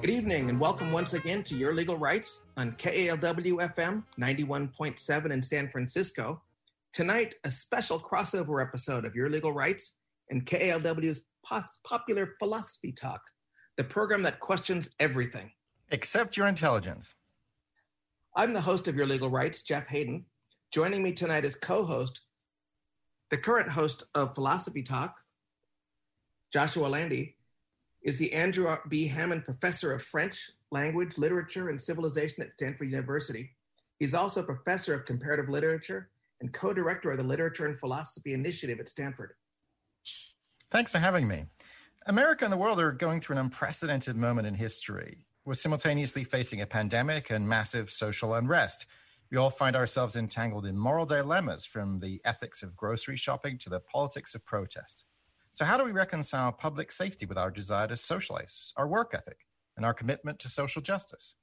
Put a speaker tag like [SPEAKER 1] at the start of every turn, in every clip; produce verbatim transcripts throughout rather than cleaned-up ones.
[SPEAKER 1] Good evening and welcome once again to Your Legal Rights on K A L W F M ninety-one point seven in San Francisco. Tonight, a special crossover episode of Your Legal Rights and K A L W's pos- popular Philosophy Talk, the program that questions everything.
[SPEAKER 2] Except your intelligence.
[SPEAKER 1] I'm the host of Your Legal Rights, Jeff Hayden. Joining me tonight as co-host, the current host of Philosophy Talk, Joshua Landy, is the Andrew B. Hammond Professor of French, Language, Literature, and Civilization at Stanford University. He's also a professor of comparative literature and co-director of the Literature and Philosophy Initiative at Stanford.
[SPEAKER 2] Thanks for having me. America and the world are going through an unprecedented moment in history. We're simultaneously facing a pandemic and massive social unrest. We all find ourselves entangled in moral dilemmas, from the ethics of grocery shopping to the politics of protest. So how do we reconcile public safety with our desire to socialize, our work ethic, and our commitment to social justice?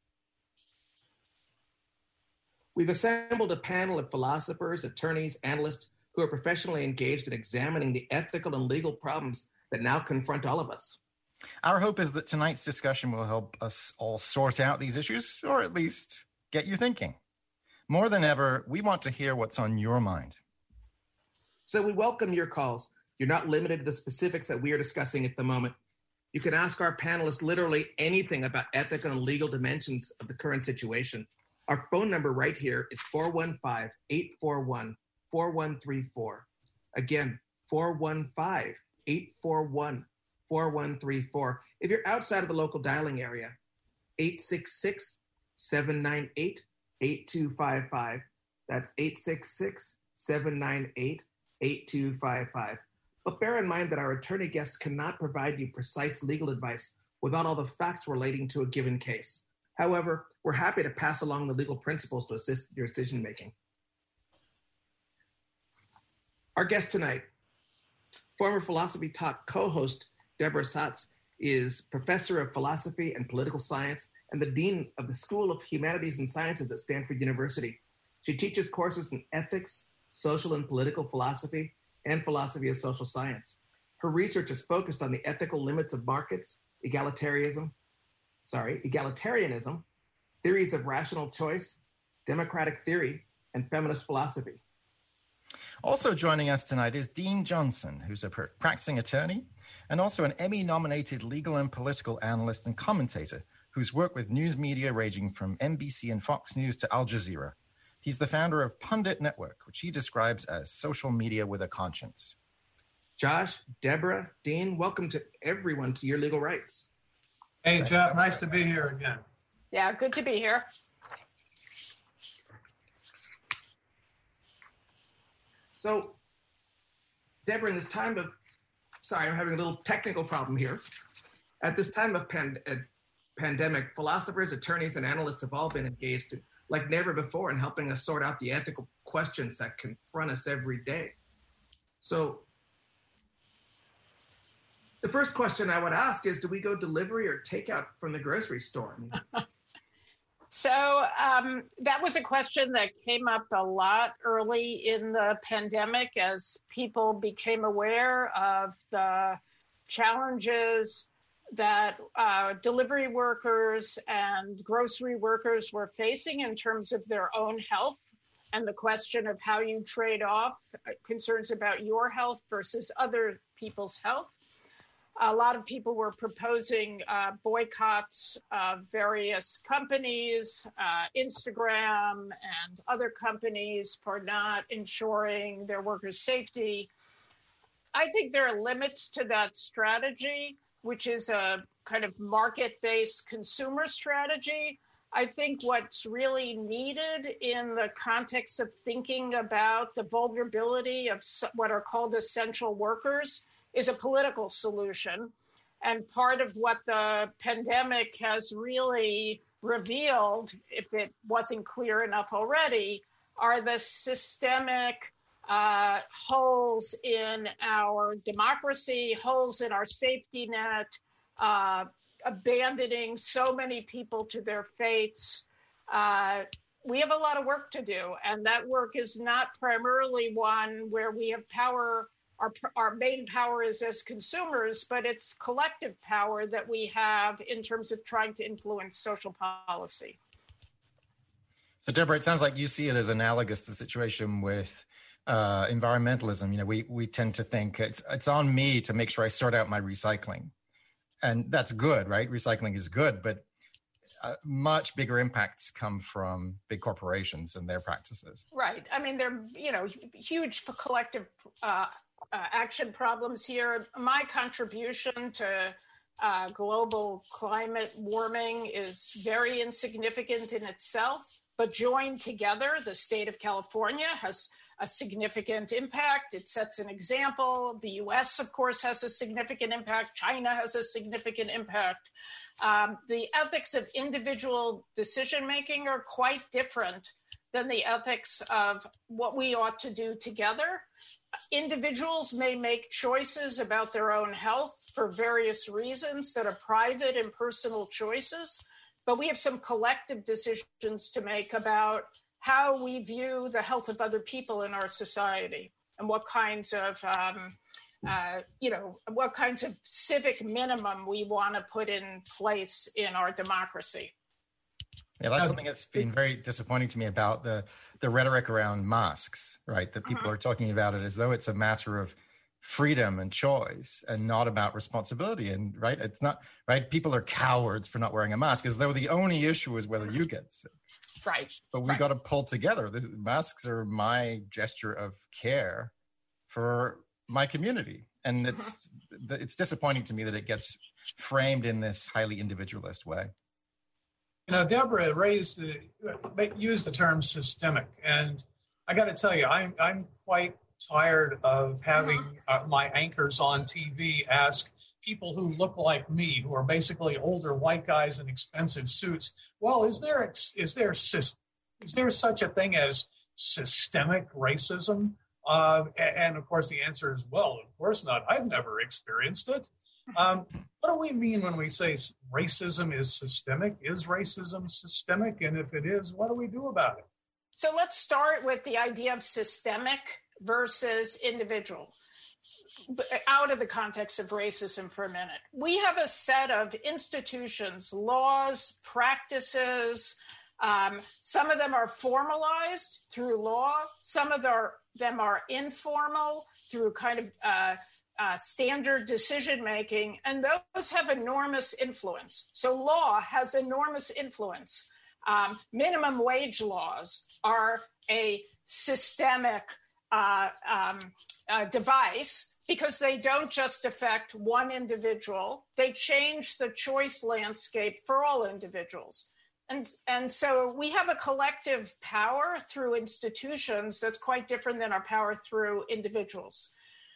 [SPEAKER 1] We've assembled a panel of philosophers, attorneys, analysts who are professionally engaged in examining the ethical and legal problems that now confront all of us.
[SPEAKER 2] Our hope is that tonight's discussion will help us all sort out these issues, or at least get you thinking. More than ever, we want to hear what's on your mind.
[SPEAKER 1] So we welcome your calls. You're not limited to the specifics that we are discussing at the moment. You can ask our panelists literally anything about ethical and legal dimensions of the current situation. Our phone number right here is four one five, eight four one, four one three four. Again, four one five, eight four one, four one three four. If you're outside of the local dialing area, eight six six, seven nine eight, eight two five five. That's eight six six, seven nine eight, eight two five five. But bear in mind that our attorney guests cannot provide you precise legal advice without all the facts relating to a given case. However, we're happy to pass along the legal principles to assist your decision-making. Our guest tonight, former Philosophy Talk co-host Deborah Satz, is professor of philosophy and political science and the dean of the School of Humanities and Sciences at Stanford University. She teaches courses in ethics, social and political philosophy, and philosophy of social science. Her research is focused on the ethical limits of markets, egalitarianism, sorry, egalitarianism, theories of rational choice, democratic theory, and feminist philosophy.
[SPEAKER 2] Also joining us tonight is Dean Johnson, who's a practicing attorney and also an Emmy-nominated legal and political analyst and commentator who's worked with news media ranging from N B C and Fox News to Al Jazeera. He's the founder of Pundit Network, which he describes as social media with a conscience.
[SPEAKER 1] Josh, Deborah, Dean, welcome to everyone to Your Legal Rights.
[SPEAKER 3] Hey, Thanks Jeff, so nice to be here again.
[SPEAKER 4] Yeah, good to be here.
[SPEAKER 1] So, Deborah, in this time of, sorry, I'm having a little technical problem here. At this time of pand- uh, pandemic, philosophers, attorneys, and analysts have all been engaged in like never before in helping us sort out the ethical questions that confront us every day. So the first question I would ask is, do we go delivery or takeout from the grocery store?
[SPEAKER 4] So um, that was a question that came up a lot early in the pandemic as people became aware of the challenges that uh, delivery workers and grocery workers were facing in terms of their own health, and the question of how you trade off concerns about your health versus other people's health. A lot of people were proposing uh, boycotts of various companies, uh, Instagram and other companies, for not ensuring their workers' safety. I think there are limits to that strategy, which is a kind of market-based consumer strategy. I think what's really needed in the context of thinking about the vulnerability of what are called essential workers is a political solution. And part of what the pandemic has really revealed, if it wasn't clear enough already, are the systemic uh, holes in our democracy, holes in our safety net, uh, abandoning so many people to their fates. Uh, we have a lot of work to do, and that work is not primarily one where we have power our, our main power is as consumers, but it's collective power that we have in terms of trying to influence social policy.
[SPEAKER 2] So, Deborah, it sounds like you see it as analogous to the situation with uh, environmentalism. You know, we we tend to think it's it's on me to make sure I sort out my recycling, and that's good, right? Recycling is good, but uh, much bigger impacts come from big corporations and their practices.
[SPEAKER 4] Right. I mean, they're you know huge collective uh, uh, action problems here. My contribution to uh, global climate warming is very insignificant in itself. But joined together, the state of California has a significant impact. It sets an example. The U S, of course, has a significant impact. China has a significant impact. Um, the ethics of individual decision-making are quite different than the ethics of what we ought to do together. Individuals may make choices about their own health for various reasons that are private and personal choices. But we have some collective decisions to make about how we view the health of other people in our society and what kinds of, um, uh, you know, what kinds of civic minimum we want to put in place in our democracy.
[SPEAKER 2] Yeah, that's something that's been very disappointing to me about the, the rhetoric around masks, right? That people uh-huh. are talking about it as though it's a matter of freedom and choice and not about responsibility. And right, it's not right. People are cowards for not wearing a mask, as though the only issue is whether you get sick.
[SPEAKER 4] Right.
[SPEAKER 2] But we
[SPEAKER 4] right.
[SPEAKER 2] got to pull together. The masks are my gesture of care for my community. And it's uh-huh. it's disappointing to me that it gets framed in this highly individualist way.
[SPEAKER 3] You know, Deborah raised the, used the term systemic. And I got to tell you, I'm, I'm quite tired of having uh, my anchors on T V ask people who look like me, who are basically older white guys in expensive suits, well, is there is there is there such a thing as systemic racism? Uh, and of course, the answer is, well, of course not. I've never experienced it. Um, what do we mean when we say racism is systemic? Is racism systemic? And if it is, what do we do about it?
[SPEAKER 4] So let's start with the idea of systemic versus individual, out of the context of racism for a minute. We have a set of institutions, laws, practices. Um, some of them are formalized through law. Some of them are informal through kind of uh, uh, standard decision-making, and those have enormous influence. So law has enormous influence. Um, minimum wage laws are a systemic Uh, um, uh, device because they don't just affect one individual, they change the choice landscape for all individuals. And, and so we have a collective power through institutions that's quite different than our power through individuals.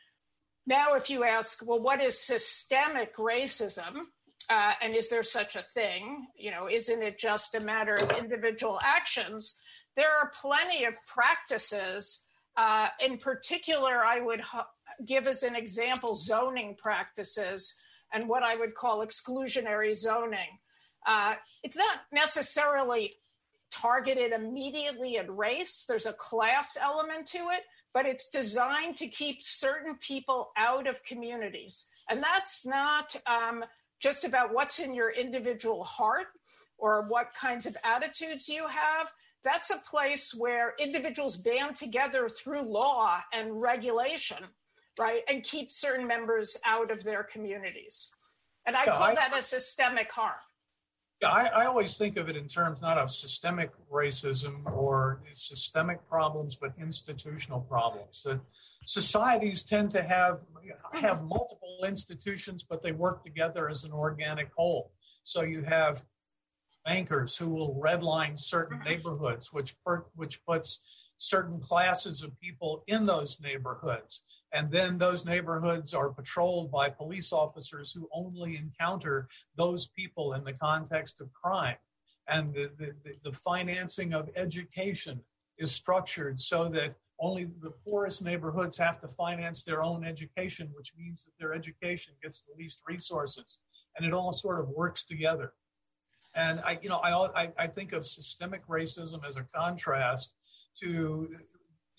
[SPEAKER 4] Now, if you ask, well, what is systemic racism? Uh, and is there such a thing? You know, isn't it just a matter of individual actions? There are plenty of practices. Uh, in particular, I would ho- give as an example zoning practices and what I would call exclusionary zoning. Uh, it's not necessarily targeted immediately at race. There's a class element to it, but it's designed to keep certain people out of communities. And that's not um, just about what's in your individual heart or what kinds of attitudes you have. That's a place where individuals band together through law and regulation, right, and keep certain members out of their communities. And I yeah, call I, that a systemic harm.
[SPEAKER 3] Yeah, I, I always think of it in terms not of systemic racism or systemic problems, but institutional problems. That societies tend to have have multiple institutions, but they work together as an organic whole. So you have bankers who will redline certain neighborhoods, which per, which puts certain classes of people in those neighborhoods. And then those neighborhoods are patrolled by police officers who only encounter those people in the context of crime. And the, the, the financing of education is structured so that only the poorest neighborhoods have to finance their own education, which means that their education gets the least resources. And it all sort of works together. And I, you know, I, I, I think of systemic racism as a contrast to,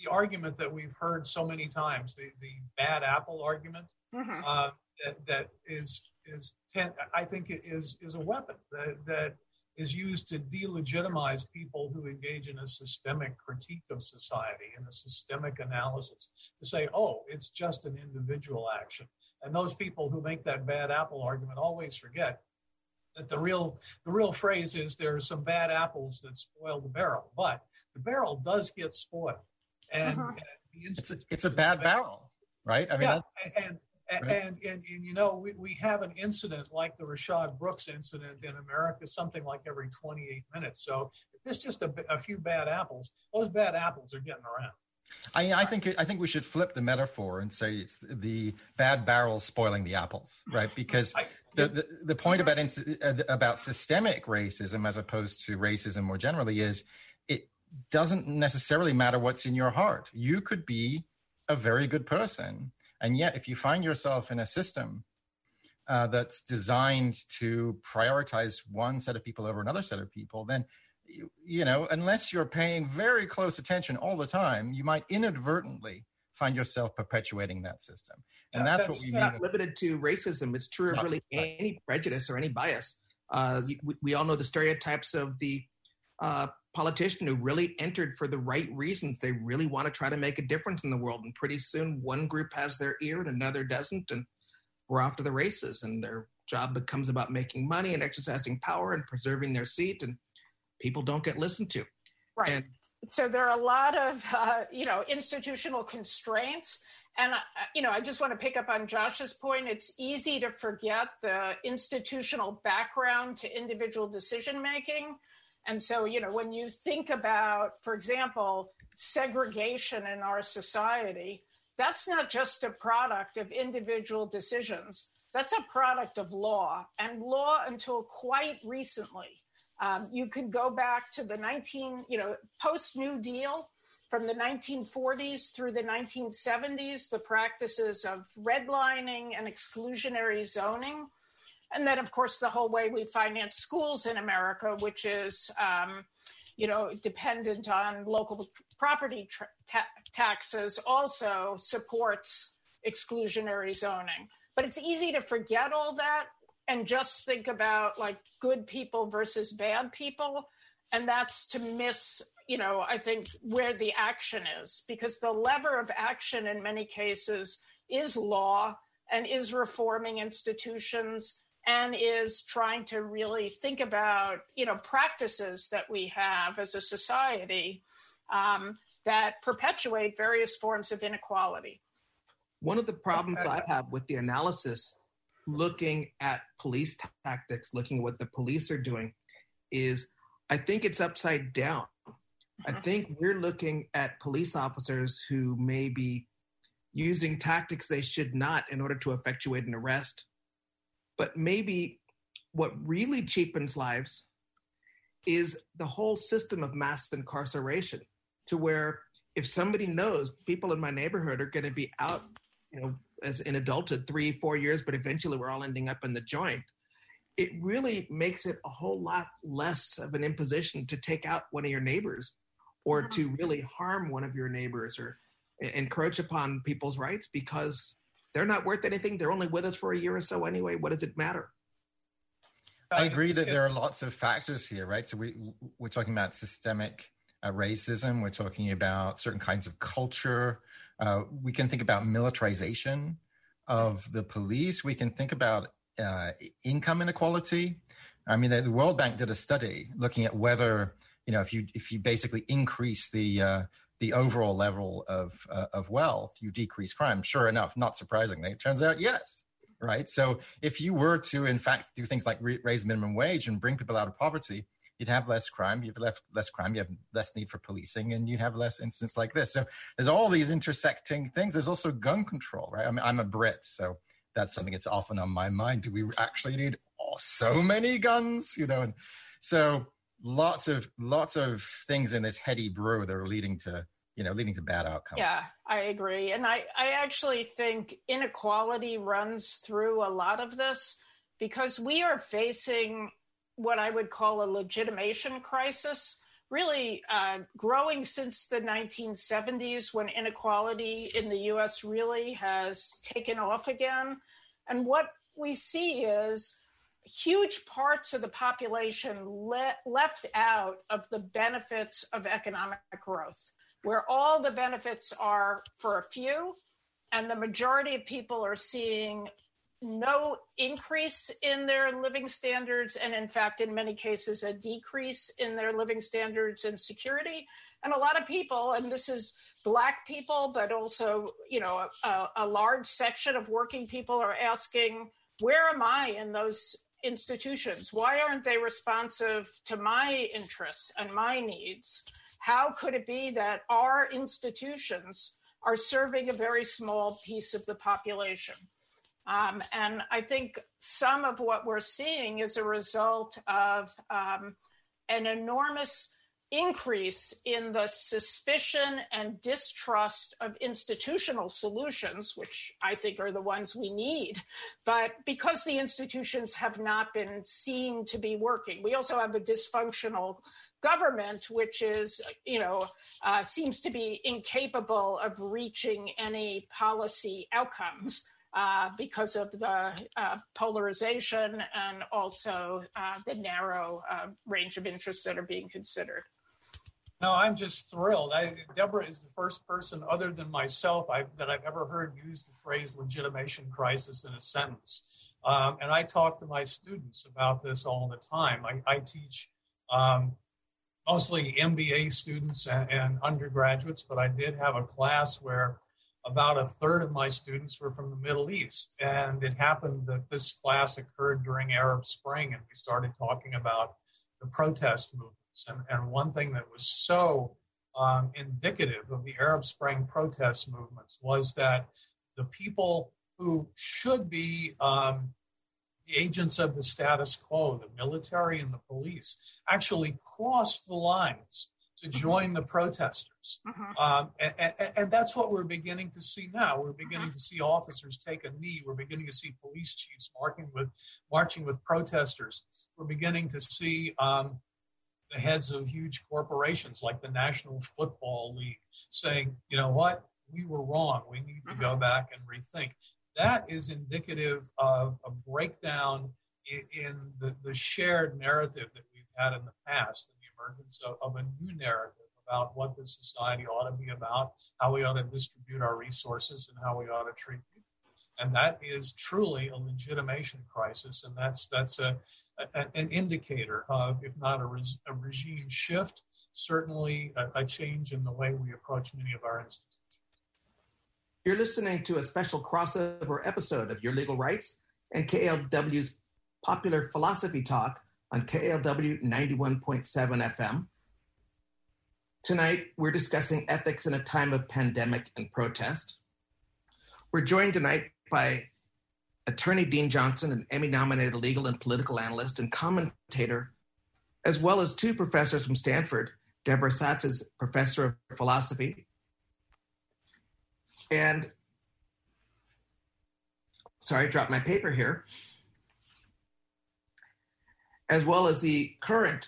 [SPEAKER 3] the argument that we've heard so many times, the, the bad apple argument, mm-hmm. uh, that, that is, is ten, I think it is, is a weapon that, that is used to delegitimize people who engage in a systemic critique of society and a systemic analysis, to say, oh, it's just an individual action. And those people who make that bad apple argument always forget that the real the real phrase is there are some bad apples that spoil the barrel, but the barrel does get spoiled. And, uh-huh. and the
[SPEAKER 2] it's, a, it's a bad barrel, right? I mean,
[SPEAKER 3] yeah, and, and, right. and, and, and, you know, we, we have an incident like the Rayshard Brooks incident in America, something like every twenty-eight minutes. So if there's just a, a few bad apples, those bad apples are getting around.
[SPEAKER 2] I, I think I think we should flip the metaphor and say it's the bad barrels spoiling the apples, right? Because I, the, the, the point about about systemic racism as opposed to racism more generally is it doesn't necessarily matter what's in your heart. You could be a very good person, and yet if you find yourself in a system uh, that's designed to prioritize one set of people over another set of people, then You, you know, unless you're paying very close attention all the time, you might inadvertently find yourself perpetuating that system. And that's, that's what we mean.
[SPEAKER 1] It's not limited to racism. It's true of really right. any prejudice or any bias. Uh, we, we all know the stereotypes of the uh, politician who really entered for the right reasons. They really want to try to make a difference in the world. And pretty soon one group has their ear and another doesn't. And we're off to the races. And their job becomes about making money and exercising power and preserving their seat. And people don't get listened to.
[SPEAKER 4] Right. And so there are a lot of, uh, you know, institutional constraints. And, uh, you know, I just want to pick up on Josh's point. It's easy to forget the institutional background to individual decision-making. And so, you know, when you think about, for example, segregation in our society, that's not just a product of individual decisions. That's a product of law, and law until quite recently. Um, you could go back to the nineteen, you know, post-New Deal, from the nineteen forties through the nineteen seventies, the practices of redlining and exclusionary zoning. And then, of course, the whole way we finance schools in America, which is, um, you know, dependent on local property tra- ta- taxes, also supports exclusionary zoning. But it's easy to forget all that and just think about like good people versus bad people. And that's to miss, you know, I think where the action is, because the lever of action in many cases is law and is reforming institutions and is trying to really think about, you know, practices that we have as a society um, that perpetuate various forms of inequality.
[SPEAKER 1] One of the problems I have with the analysis looking at police tactics, looking at what the police are doing, is I think it's upside down. I think we're looking at police officers who may be using tactics they should not in order to effectuate an arrest. But maybe what really cheapens lives is the whole system of mass incarceration, to where if somebody knows people in my neighborhood are going to be out, you know, as in adulthood, three, four years, but eventually we're all ending up in the joint, it really makes it a whole lot less of an imposition to take out one of your neighbors or to really harm one of your neighbors or encroach upon people's rights, because they're not worth anything. They're only with us for a year or so anyway. What does it matter?
[SPEAKER 2] I agree that there are lots of factors here, right? So we, we're talking about systemic uh, racism. We're talking about certain kinds of culture. Uh, we can think about militarization of the police. We can think about uh, income inequality. I mean, the, the World Bank did a study looking at whether, you know, if you if you basically increase the uh, the overall level of uh, of wealth, you decrease crime. Sure enough, not surprisingly, it turns out yes, right? So if you were to, in fact, do things like re- raise minimum wage and bring people out of poverty, you'd have less crime, you have less, less crime, you have less need for policing, and you have less incidents like this. So there's all these intersecting things. There's also gun control, right? I mean, I'm a Brit, so that's something that's often on my mind. Do we actually need oh, so many guns? You know, and so lots of lots of things in this heady brew that are leading to, you know, leading to bad outcomes.
[SPEAKER 4] Yeah, I agree. And I, I actually think inequality runs through a lot of this, because we are facing what I would call a legitimation crisis, really uh, growing since the nineteen seventies, when inequality in the U S really has taken off again. And what we see is huge parts of the population le- left out of the benefits of economic growth, where all the benefits are for a few, and the majority of people are seeing no increase in their living standards, and in fact, in many cases, a decrease in their living standards and security. And a lot of people, and this is Black people, but also, you know, a, a large section of working people are asking, where am I in those institutions? Why aren't they responsive to my interests and my needs? How could it be that our institutions are serving a very small piece of the population? Um, and I think some of what we're seeing is a result of um, an enormous increase in the suspicion and distrust of institutional solutions, which I think are the ones we need, but because the institutions have not been seen to be working. We also have a dysfunctional government, which is, you know, uh, seems to be incapable of reaching any policy outcomes. Uh, because of the uh, polarization and also uh, the narrow uh, range of interests that are being considered.
[SPEAKER 3] No, I'm just thrilled. I, Deborah is the first person other than myself I, that I've ever heard use the phrase legitimation crisis in a sentence. Um, and I talk to my students about this all the time. I, I teach um, mostly M B A students and, and undergraduates, but I did have a class where about a third of my students were from the Middle East. And it happened that this class occurred during Arab Spring, and we started talking about the protest movements. And, and one thing that was so um, indicative of the Arab Spring protest movements was that the people who should be um, the agents of the status quo, the military and the police, actually crossed the lines to join the protesters. Uh-huh. Um, and, and, and that's what we're beginning to see now. We're beginning uh-huh. to see officers take a knee. We're beginning to see police chiefs marching with, marching with protesters. We're beginning to see um, the heads of huge corporations like the National Football League saying, you know what, we were wrong. We need to uh-huh. go back and rethink. That is indicative of a breakdown in, in the, the shared narrative that we've had in the past. Emergence of, of a new narrative about what this society ought to be about, how we ought to distribute our resources, and how we ought to treat people. And that is truly a legitimation crisis, and that's that's a, a an indicator of, if not a, res, a regime shift, certainly a, a change in the way we approach many of our institutions.
[SPEAKER 1] You're listening to a special crossover episode of Your Legal Rights and K L W's Popular Philosophy Talk on K L W ninety-one point seven F M. Tonight, we're discussing ethics in a time of pandemic and protest. We're joined tonight by attorney Dean Johnson, an Emmy-nominated legal and political analyst and commentator, as well as two professors from Stanford. Deborah Satz is professor of philosophy, and, sorry, I dropped my paper here, as well as the current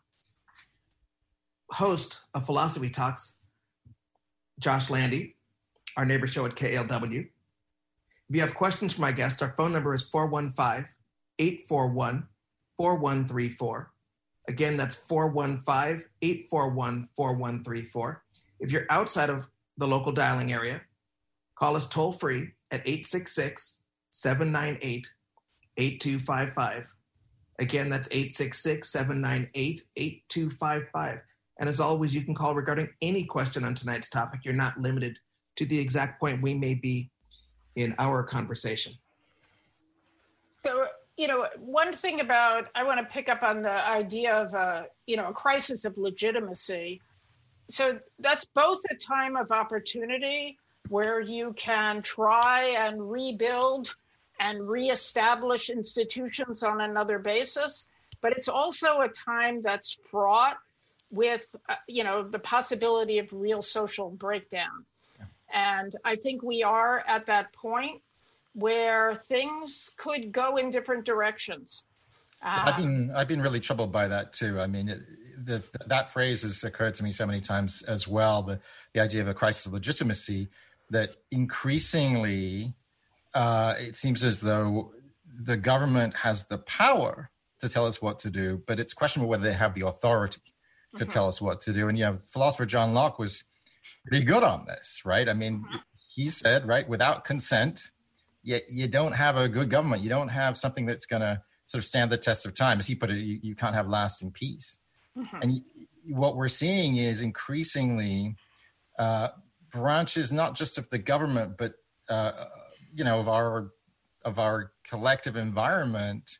[SPEAKER 1] host of Philosophy Talks, Josh Landy, our neighbor show at K L W. If you have questions for my guest, our phone number is four one five, eight four one, four one three four. Again, that's four one five, eight four one, four one three four. If you're outside of the local dialing area, call us toll free at eight six six, seven nine eight, eight two five five. Again, that's eight six six, seven nine eight, eight two five five. And as always, you can call regarding any question on tonight's topic. You're not limited to the exact point we may be in our conversation.
[SPEAKER 4] So, you know, one thing about, I want to pick up on the idea of, a, you know, a crisis of legitimacy. So that's both a time of opportunity where you can try and rebuild and reestablish institutions on another basis. But it's also a time that's fraught with, uh, you know, the possibility of real social breakdown. Yeah. And I think we are at that point where things could go in different directions. Uh,
[SPEAKER 2] I've been I've been really troubled by that too. I mean, it, the, that phrase has occurred to me so many times as well, the, the idea of a crisis of legitimacy, that increasingly uh, it seems as though the government has the power to tell us what to do, but it's questionable whether they have the authority to mm-hmm. tell us what to do. And, you know, philosopher John Locke was pretty good on this, right? I mean, mm-hmm. he said, right, without consent, you, you don't have a good government. You don't have something that's going to sort of stand the test of time. As he put it, you, you can't have lasting peace. Mm-hmm. And what we're seeing is increasingly uh, branches, not just of the government, but, uh, you know, of our of our collective environment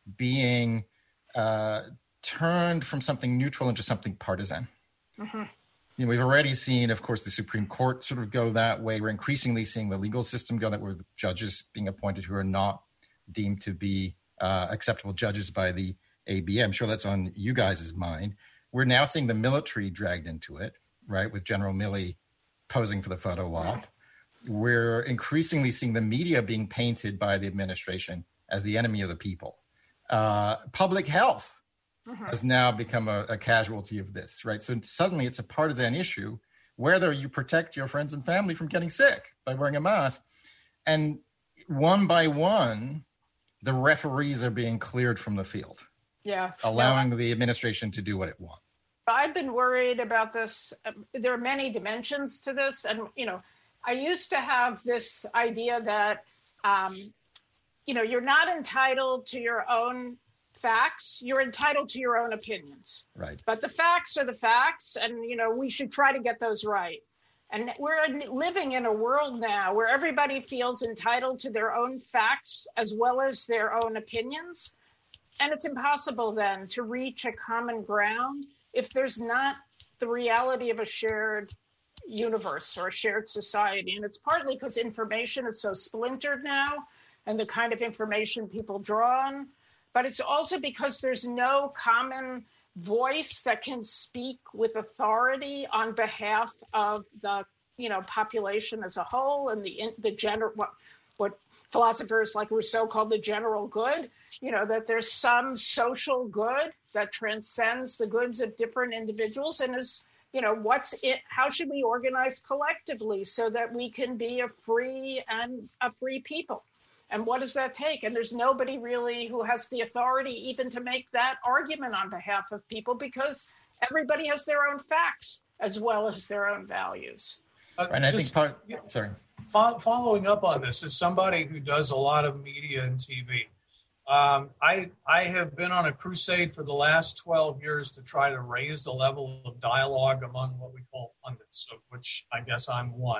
[SPEAKER 2] being uh, turned from something neutral into something partisan. Mm-hmm. You know, we've already seen, of course, the Supreme Court sort of go that way. We're increasingly seeing the legal system go that way, with judges being appointed who are not deemed to be uh, acceptable judges by the A B A. I'm sure that's on you guys' mind. We're now seeing the military dragged into it, right, with General Milley posing for the photo op. We're increasingly seeing the media being painted by the administration as the enemy of the people. Uh, public health mm-hmm. has now become a, a casualty of this, right? So suddenly it's a partisan issue, whether you protect your friends and family from getting sick by wearing a mask. And one by one, the referees are being cleared from the field.
[SPEAKER 4] Yeah.
[SPEAKER 2] Allowing
[SPEAKER 4] yeah.
[SPEAKER 2] the administration to do what it wants.
[SPEAKER 4] I've been worried about this. There are many dimensions to this. And, you know, I used to have this idea that, um, you know, you're not entitled to your own facts. You're entitled to your own opinions.
[SPEAKER 2] Right.
[SPEAKER 4] But the facts are the facts. And, you know, we should try to get those right. And we're living in a world now where everybody feels entitled to their own facts as well as their own opinions. And it's impossible then to reach a common ground if there's not the reality of a shared universe or a shared society. And it's partly because information is so splintered now and the kind of information people draw on, but it's also because there's no common voice that can speak with authority on behalf of the, you know, population as a whole and the the general what what philosophers like Rousseau called the general good. You know, that there's some social good that transcends the goods of different individuals and is, you know, what's it? How should we organize collectively so that we can be a free and a free people? And what does that take? And there's nobody really who has the authority even to make that argument on behalf of people because everybody has their own facts as well as their own values.
[SPEAKER 3] Uh,
[SPEAKER 2] and I
[SPEAKER 3] just,
[SPEAKER 2] think part, yeah, sorry.
[SPEAKER 3] Fo- following up on this, as somebody who does a lot of media and T V, um, I I have been on a crusade for the last twelve years to try to raise the level of dialogue among what we call pundits, of which I guess I'm one.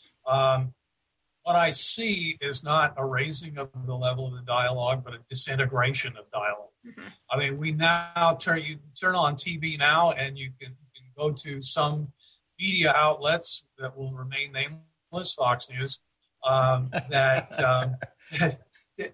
[SPEAKER 3] Um, what I see is not a raising of the level of the dialogue, but a disintegration of dialogue. Mm-hmm. I mean, we now turn you turn on T V now, and you can, you can go to some media outlets that will remain nameless, Fox News, um, that um, it, it,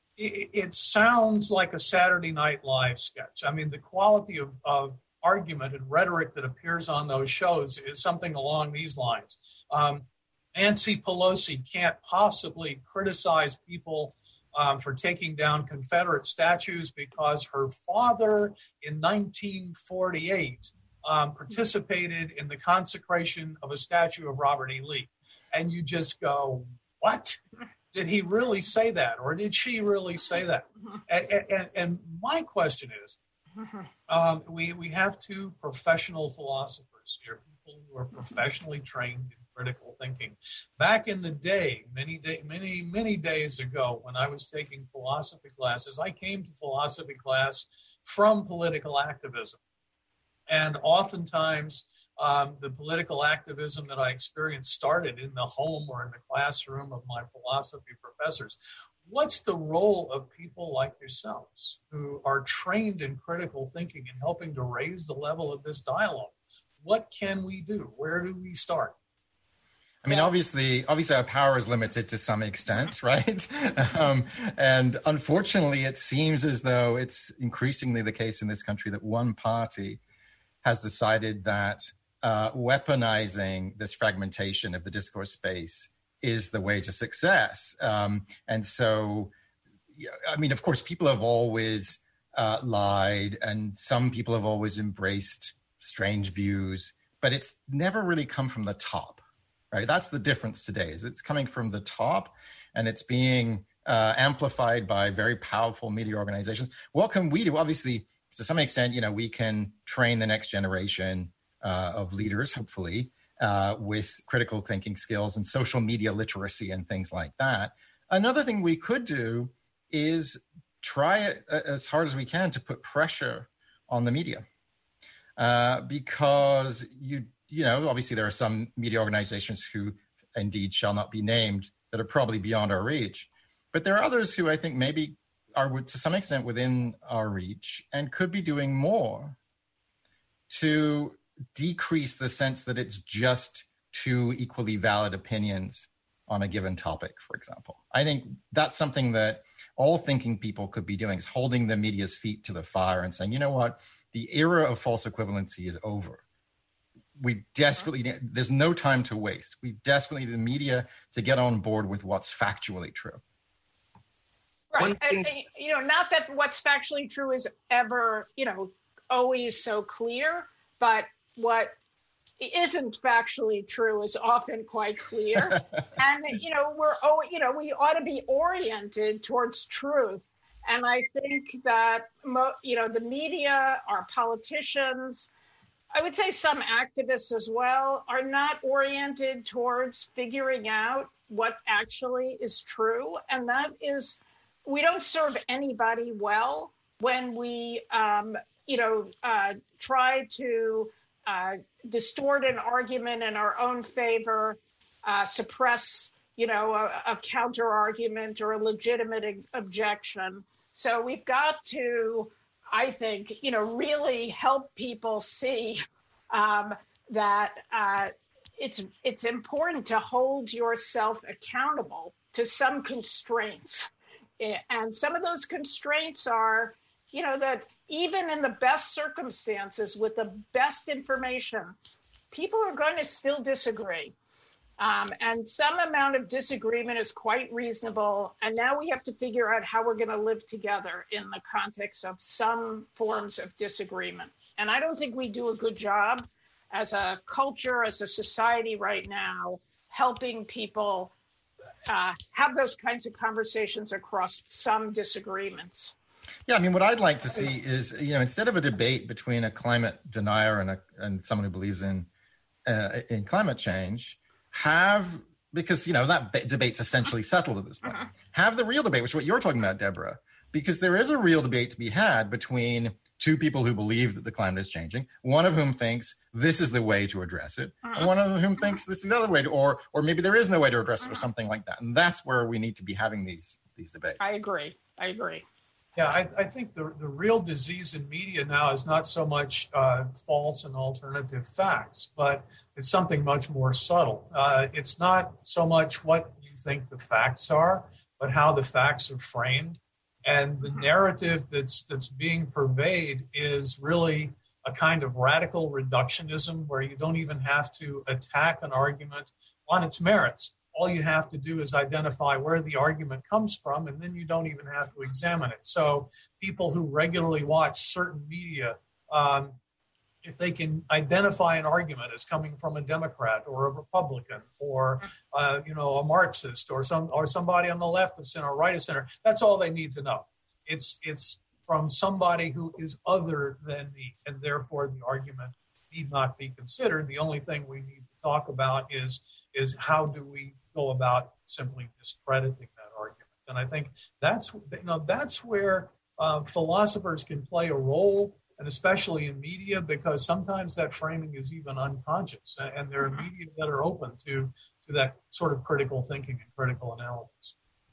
[SPEAKER 3] it sounds like a Saturday Night Live sketch. I mean, the quality of, of argument and rhetoric that appears on those shows is something along these lines. Um, Nancy Pelosi can't possibly criticize people um, for taking down Confederate statues because her father in nineteen forty-eight um, participated in the consecration of a statue of Robert E. Lee. And you just go, what? Did he really say that? Or did she really say that? And, and, and my question is, um, we, we have two professional philosophers here, people who are professionally trained in critical thinking. Back in the day, many day, many, many days ago, when I was taking philosophy classes, I came to philosophy class from political activism. And oftentimes, um, the political activism that I experienced started in the home or in the classroom of my philosophy professors. What's the role of people like yourselves who are trained in critical thinking and helping to raise the level of this dialogue? What can we do? Where do we start?
[SPEAKER 2] I mean, obviously, obviously, our power is limited to some extent, right? um, and unfortunately, it seems as though it's increasingly the case in this country that one party has decided that uh, weaponizing this fragmentation of the discourse space is the way to success. Um, and so, I mean, of course, people have always uh, lied, and some people have always embraced strange views, but it's never really come from the top, right? That's the difference today, is it's coming from the top, and it's being uh, amplified by very powerful media organizations. What can we do? Obviously, to some extent, you know, we can train the next generation uh, of leaders, hopefully, uh, with critical thinking skills and social media literacy and things like that. Another thing we could do is try it as hard as we can to put pressure on the media. Uh, because, you you know, obviously there are some media organizations who indeed shall not be named that are probably beyond our reach. But there are others who I think maybe are to some extent within our reach and could be doing more to decrease the sense that it's just two equally valid opinions on a given topic, for example. I think that's something that all thinking people could be doing, is holding the media's feet to the fire and saying, you know what, the era of false equivalency is over. We desperately need, there's no time to waste. We desperately need the media to get on board with what's factually true.
[SPEAKER 4] Right. And, you know, not that what's factually true is ever, you know, always so clear, but what isn't factually true is often quite clear. And, you know, we're, oh, you know, we ought to be oriented towards truth. And I think that, mo- you know, the media, our politicians, I would say some activists as well, are not oriented towards figuring out what actually is true. And that is, we don't serve anybody well when we, um, you know, uh, try to uh, distort an argument in our own favor, uh, suppress, you know, a, a counter argument or a legitimate objection. So we've got to, I think, you know, really help people see um, that uh, it's it's important to hold yourself accountable to some constraints. And some of those constraints are, you know, that even in the best circumstances with the best information, people are going to still disagree. Um, and some amount of disagreement is quite reasonable. And now we have to figure out how we're going to live together in the context of some forms of disagreement. And I don't think we do a good job as a culture, as a society right now, helping people uh, have those kinds of conversations across some disagreements.
[SPEAKER 2] Yeah, I mean, what I'd like to see is, you know, instead of a debate between a climate denier and a, and someone who believes in uh, in climate change, have, because, you know, that b- debate's essentially settled at this point. Uh-huh. Have the real debate, which is what you're talking about, Deborah, because there is a real debate to be had between two people who believe that the climate is changing, one of whom thinks this is the way to address it, uh-huh. and one of whom thinks this is the other way, to, or or maybe there is no way to address uh-huh. it, or something like that. And that's where we need to be having these these debates.
[SPEAKER 4] I agree. I agree.
[SPEAKER 3] Yeah, I, I think the, the real disease in media now is not so much uh, false and alternative facts, but it's something much more subtle. Uh, it's not so much what you think the facts are, but how the facts are framed. And the narrative that's that's being purveyed is really a kind of radical reductionism where you don't even have to attack an argument on its merits. All you have to do is identify where the argument comes from, and then you don't even have to examine it. So people who regularly watch certain media, um, if they can identify an argument as coming from a Democrat or a Republican or, uh, you know, a Marxist or some or somebody on the left of center or right of center, that's all they need to know. It's it's from somebody who is other than me, and therefore the argument need not be considered. The only thing we need to talk about is is how do we go about simply discrediting that argument. And I think that's, you know, that's where uh, philosophers can play a role, and especially in media, because sometimes that framing is even unconscious, and there are media that are open to, to that sort of critical thinking and critical analysis.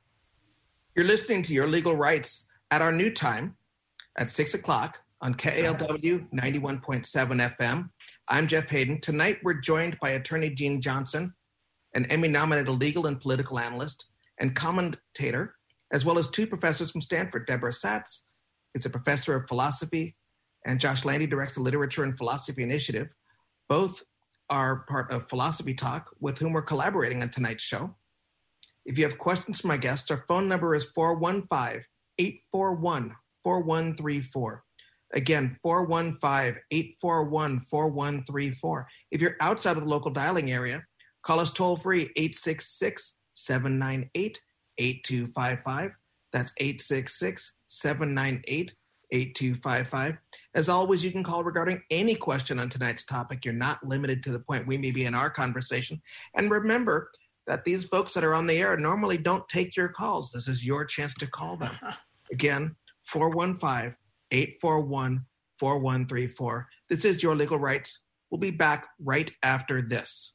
[SPEAKER 1] You're listening to Your Legal Rights at our new time at six o'clock on K A L W ninety-one point seven F M. I'm Jeff Hayden. Tonight, we're joined by attorney Jean Johnson, an Emmy-nominated legal and political analyst and commentator, as well as two professors from Stanford. Deborah Satz is a professor of philosophy, and Josh Landy directs the Literature and Philosophy Initiative. Both are part of Philosophy Talk, with whom we're collaborating on tonight's show. If you have questions for my guests, our phone number is four one five, eight four one, four one three four. Again, four one five, eight four one, four one three four. If you're outside of the local dialing area, call us toll-free, eight six six, seven nine eight, eight two five five. That's eight six six, seven nine eight, eight two five five. As always, you can call regarding any question on tonight's topic. You're not limited to the point we may be in our conversation. And remember that these folks that are on the air normally don't take your calls. This is your chance to call them. Again, four one five, eight four one, four one three four. This is Your Legal Rights. We'll be back right after this.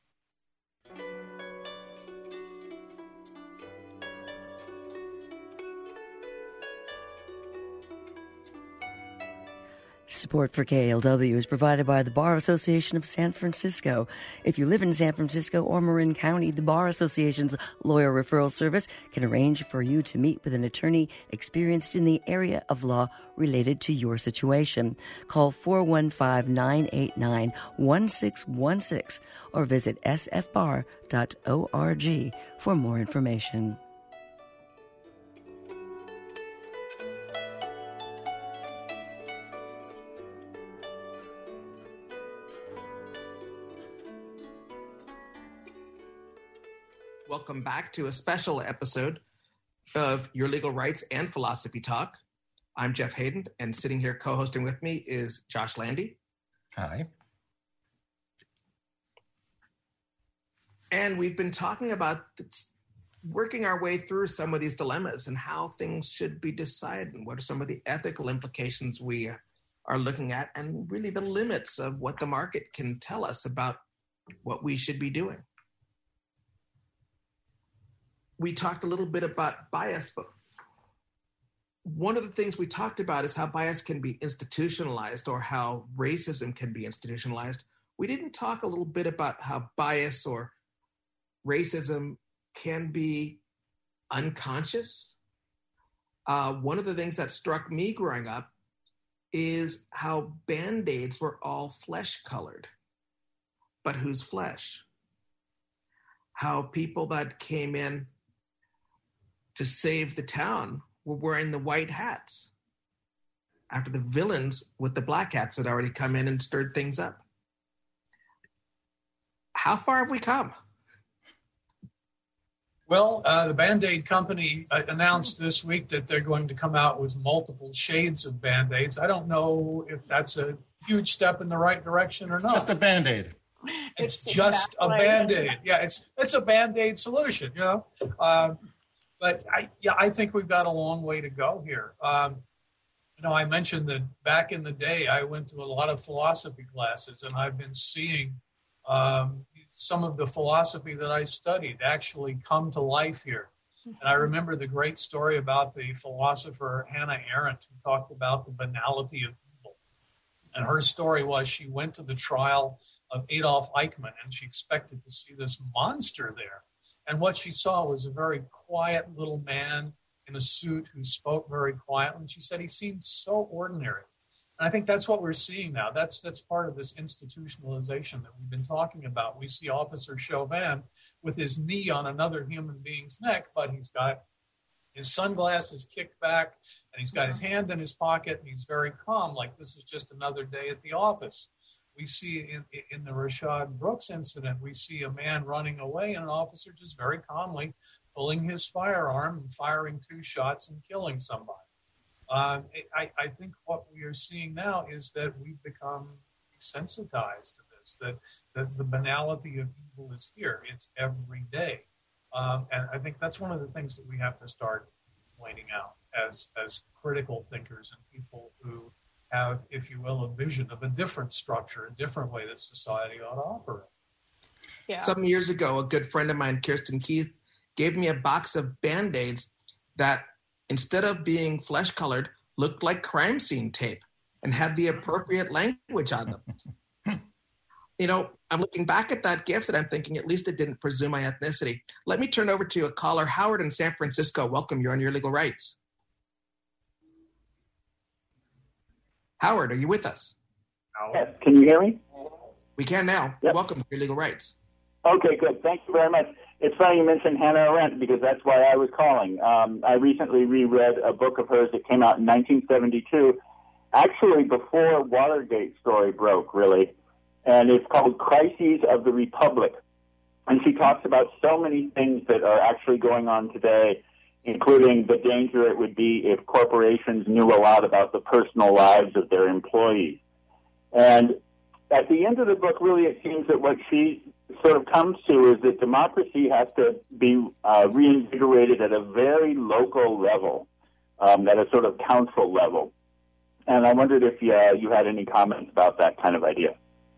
[SPEAKER 5] Support for K L W is provided by the Bar Association of San Francisco. If you live in San Francisco or Marin County, the Bar Association's lawyer referral service can arrange for you to meet with an attorney experienced in the area of law related to your situation. Call four one five, nine eight nine, one six one six or visit s f bar dot org for more information.
[SPEAKER 1] Welcome back to a special episode of Your Legal Rights and Philosophy Talk. I'm Jeff Hayden, and sitting here co-hosting with me is Josh Landy.
[SPEAKER 2] Hi.
[SPEAKER 1] And we've been talking about working our way through some of these dilemmas and how things should be decided and what are some of the ethical implications we are looking at and really the limits of what the market can tell us about what we should be doing. We talked a little bit about bias, but one of the things we talked about is how bias can be institutionalized or how racism can be institutionalized. We didn't talk a little bit about how bias or racism can be unconscious. Uh, one of the things that struck me growing up is how Band-Aids were all flesh-colored, but whose flesh? How people that came in to save the town were wearing the white hats after the villains with the black hats had already come in and stirred things up. How far have we come?
[SPEAKER 3] Well, uh, the Band-Aid company uh, announced this week that they're going to come out with multiple shades of Band-Aids. I don't know if that's a huge step in the right direction or
[SPEAKER 2] it's
[SPEAKER 3] not.
[SPEAKER 2] Just a Band-Aid.
[SPEAKER 3] It's, it's just exactly. a Band-Aid. Yeah, it's it's a Band-Aid solution, you know. Uh, but I yeah, I think we've got a long way to go here. Um, you know, I mentioned that back in the day, I went to a lot of philosophy classes, and I've been seeing um, some of the philosophy that I studied actually come to life here. And I remember the great story about the philosopher Hannah Arendt, who talked about the banality of evil. And her story was she went to the trial of Adolf Eichmann, and she expected to see this monster there. And what she saw was a very quiet little man in a suit who spoke very quietly. And she said he seemed so ordinary. And I think that's what we're seeing now. That's that's part of this institutionalization that we've been talking about. We see Officer Chauvin with his knee on another human being's neck, but he's got his sunglasses kicked back, and he's got his hand in his pocket, and he's very calm, like this is just another day at the office. We see in, in the Rayshard Brooks incident, we see a man running away and an officer just very calmly pulling his firearm and firing two shots and killing somebody. Uh, I, I think what we are seeing now is that we've become desensitized to this, that, that the banality of evil is here. It's every day. Um, and I think that's one of the things that we have to start pointing out as, as critical thinkers and people who have, if you will, a vision of a different structure, a different way that society ought to operate.
[SPEAKER 1] Yeah. Some years ago, a good friend of mine, Kirsten Keith, gave me a box of Band-Aids that, instead of being flesh-colored, looked like crime scene tape and had the appropriate language on them. You know, I'm looking back at that gift and I'm thinking, at least it didn't presume my ethnicity. Let me turn over to a caller, Howard in San Francisco. Welcome, you're on Your Legal Rights. Howard, are you with us?
[SPEAKER 6] Yes, can you hear me?
[SPEAKER 1] We can now.
[SPEAKER 6] Yep.
[SPEAKER 1] Welcome to Your Legal Rights.
[SPEAKER 6] Okay, good. Thank you very much. It's funny you mentioned Hannah Arendt because that's why I was calling. Um, I recently reread a book of hers that came out in nineteen seventy-two, actually before Watergate story broke, really. And it's called Crises of the Republic. And she talks about so many things that are actually going on today, including the danger it would be if corporations knew a lot about the personal lives of their employees. And at the end of the book, really, it seems that what she sort of comes to is that democracy has to be uh, reinvigorated at a very local level, um, at a sort of council level. And I wondered if uh, you had any comments about that kind of idea.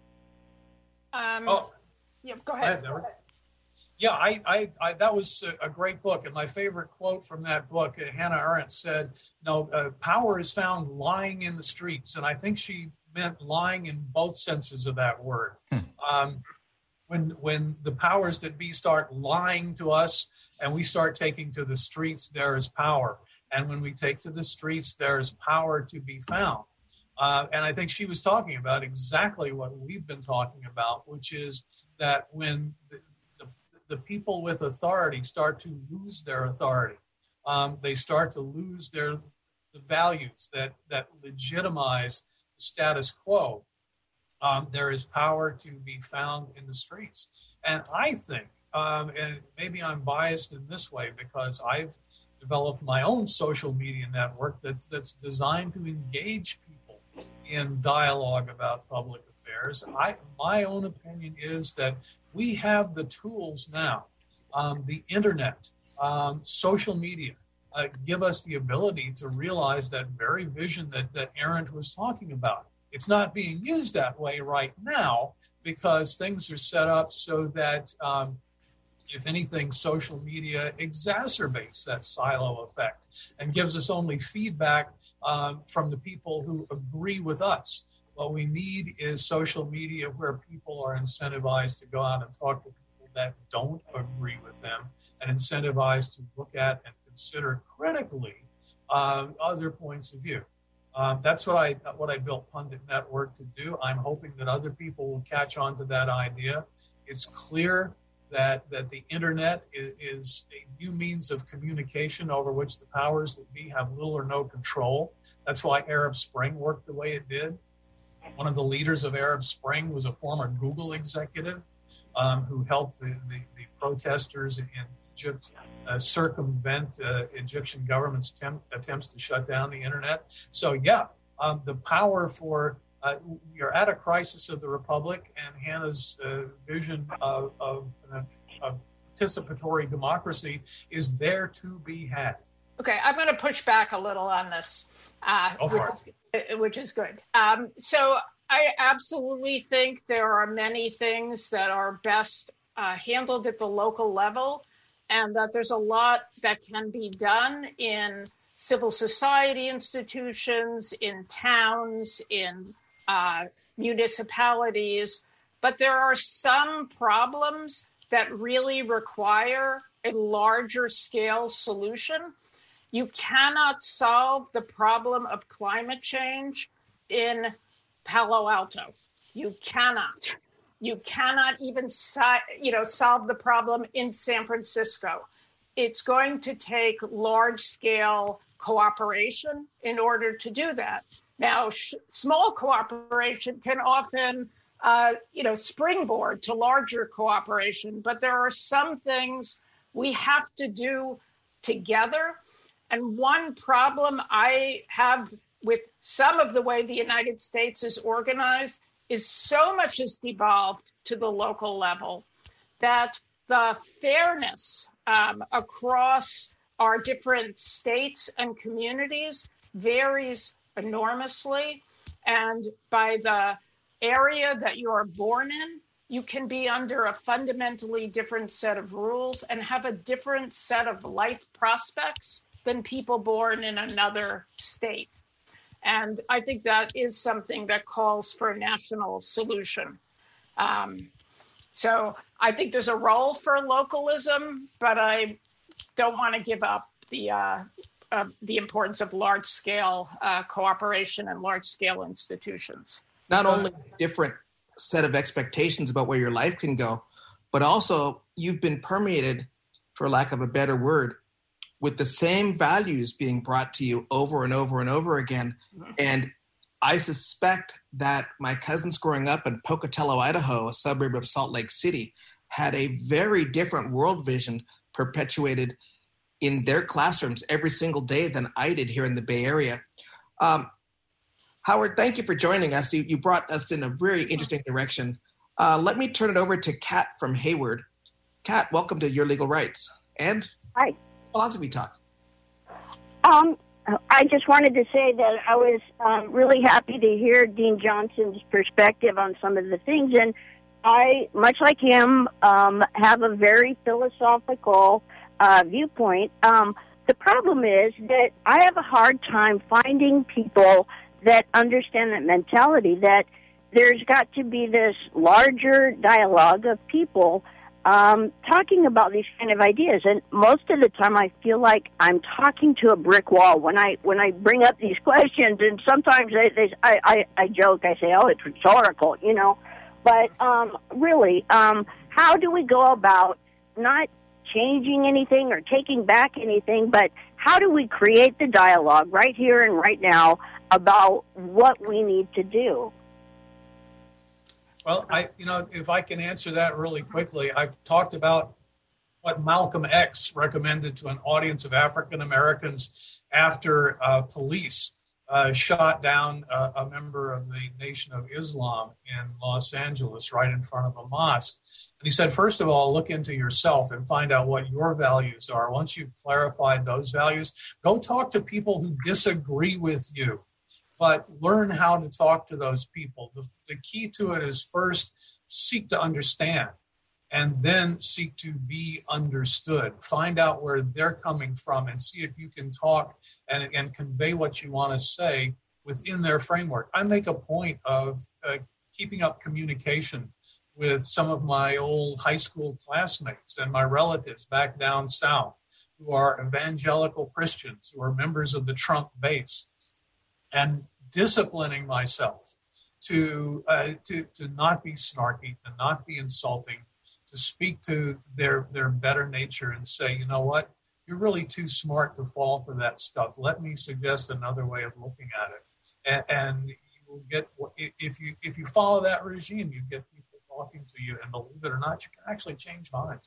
[SPEAKER 4] Um,
[SPEAKER 3] oh,
[SPEAKER 4] yeah, go ahead.
[SPEAKER 3] Go ahead, Yeah, I, I, I, that was a great book. And my favorite quote from that book, uh, Hannah Arendt said, no, uh, power is found lying in the streets. And I think she meant lying in both senses of that word. Hmm. Um, when, when the powers that be start lying to us and we start taking to the streets, there is power. And when we take to the streets, there is power to be found. Uh, and I think she was talking about exactly what we've been talking about, which is that when the, the, the people with authority start to lose their authority, um, they start to lose their the values that, that legitimize the status quo. Um, there is power to be found in the streets. And I think, um, and maybe I'm biased in this way because I've developed my own social media network that's, that's designed to engage people in dialogue about public affairs. I, my own opinion is that we have the tools now, um, the internet, um, social media, uh, give us the ability to realize that very vision that, that Arendt was talking about. It's not being used that way right now because things are set up so that, um, if anything, social media exacerbates that silo effect and gives us only feedback um, from the people who agree with us. What we need is social media where people are incentivized to go out and talk to people that don't agree with them and incentivized to look at and consider critically uh, other points of view. Um, that's what I what I built Pundit Network to do. I'm hoping that other people will catch on to that idea. It's clear that that the internet is, is a new means of communication over which the powers that be have little or no control. That's why Arab Spring worked the way it did. One of the leaders of Arab Spring was a former Google executive um, who helped the, the, the protesters in Egypt uh, circumvent uh, Egyptian government's temp- attempts to shut down the internet. So, yeah, um, the power for Uh, you're at a crisis of the republic, and Hannah's uh, vision of, of, of participatory democracy is there to be had.
[SPEAKER 4] Okay, I'm going to push back a little on this, uh,
[SPEAKER 3] Go for
[SPEAKER 4] which, is, which is good. Um, so I absolutely think there are many things that are best uh, handled at the local level, and that there's a lot that can be done in civil society institutions, in towns, in Uh, municipalities, but there are some problems that really require a larger scale solution. You cannot solve the problem of climate change in Palo Alto. You cannot. You cannot even you know, solve the problem in San Francisco. It's going to take large scale cooperation in order to do that. Now, sh- small cooperation can often, uh, you know, springboard to larger cooperation, but there are some things we have to do together. And one problem I have with some of the way the United States is organized is so much is devolved to the local level that the fairness um, across our different states and communities varies enormously. And by the area that you are born in, you can be under a fundamentally different set of rules and have a different set of life prospects than people born in another state. And I think that is something that calls for a national solution. Um, so I think there's a role for localism, but I don't want to give up the uh, uh, the importance of large-scale uh, cooperation and large-scale institutions.
[SPEAKER 1] Not only different set of expectations about where your life can go, but also you've been permeated, for lack of a better word, with the same values being brought to you over and over and over again. And I suspect that my cousins growing up in Pocatello, Idaho, a suburb of Salt Lake City, had a very different world vision perpetuated in their classrooms every single day than I did here in the Bay Area. Um, Howard, thank you for joining us. You, you brought us in a very interesting direction. Uh, let me turn it over to Kat from Hayward. Kat, welcome to Your Legal Rights and
[SPEAKER 7] Hi.
[SPEAKER 1] Philosophy Talk.
[SPEAKER 7] Um, I just wanted to say that I was um, really happy to hear Dean Johnson's perspective on some of the things, and I, much like him, um, have a very philosophical uh, viewpoint. Um, the problem is that I have a hard time finding people that understand that mentality, that there's got to be this larger dialogue of people um, talking about these kind of ideas. And most of the time I feel like I'm talking to a brick wall when I when I bring up these questions. And sometimes they, they, I, I, I joke, I say, oh, it's rhetorical, you know. But um, really, um, how do we go about not changing anything or taking back anything, but how do we create the dialogue right here and right now about what we need to do?
[SPEAKER 3] Well, I, you know, if I can answer that really quickly, I've talked about what Malcolm X recommended to an audience of African Americans after uh, police uh, shot down uh, a member of the Nation of Islam in Los Angeles right in front of a mosque. And he said, first of all, look into yourself and find out what your values are. Once you've clarified those values, go talk to people who disagree with you. But learn how to talk to those people. The, the key to it is first seek to understand and then seek to be understood. Find out where they're coming from and see if you can talk and, and convey what you want to say within their framework. I make a point of uh, keeping up communication with some of my old high school classmates and my relatives back down south who are evangelical Christians, who are members of the Trump base, and disciplining myself to, uh, to to not be snarky, to not be insulting, to speak to their, their better nature and say, you know what, you're really too smart to fall for that stuff. Let me suggest another way of looking at it. And, and you will get, if you if you follow that regime, you get people talking to you, and believe it or not, you can actually change minds.